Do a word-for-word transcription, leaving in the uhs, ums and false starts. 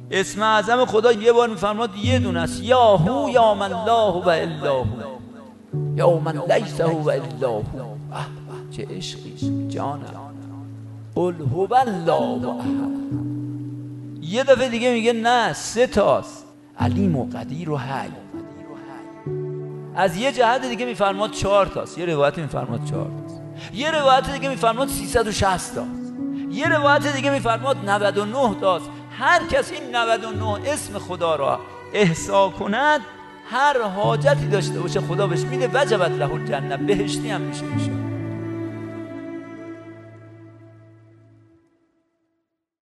اسم اعظم خدا یه بار میفرماد یه دونه است، یا هو یا من لا هو الا هو، یا من لیس هو الا هو. چه عشقی جانم. قل هو الله احد. یه دفعه دیگه میگه نه سه تاست، علیم و قدیر و حی. از یه جهت دیگه میفرماد چهار تاست، یه روایت میفرماد چهار تاست، یه روایت دیگه میفرماد سیصد و شصت تاست، یه روایت دیگه میفرماد نود و نه تاست. هر کس این نود و نه اسم خدا را احصا کند، هر حاجتی داشته باشه خدا بهش میده. وجبت له الجنه، بهشتی هم میشه میشه.